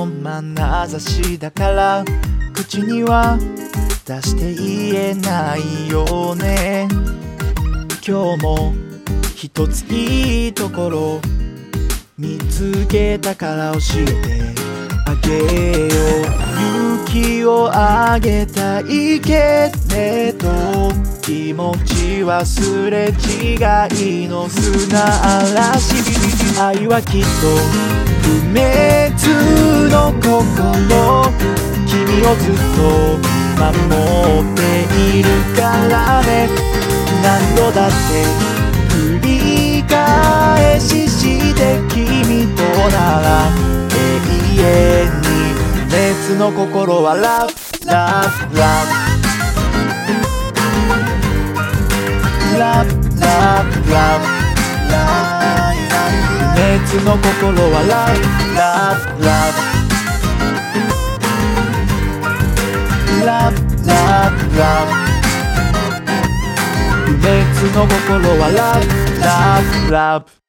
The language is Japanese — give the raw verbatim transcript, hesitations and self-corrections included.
の眼差しだから口には出して言えないよね。今日も一ついいところ見つけたから教えてあげよう。勇気をあげたいけれど気持ち忘れ違いの砂嵐。愛はきっと不滅の心、君をずっと守っているからね。何度だって繰り返しして君となら永遠に熱の心はラブラブラブラブラブラブ熱の心はラブラブラブラブラブラブ熱の心はラブラブラブ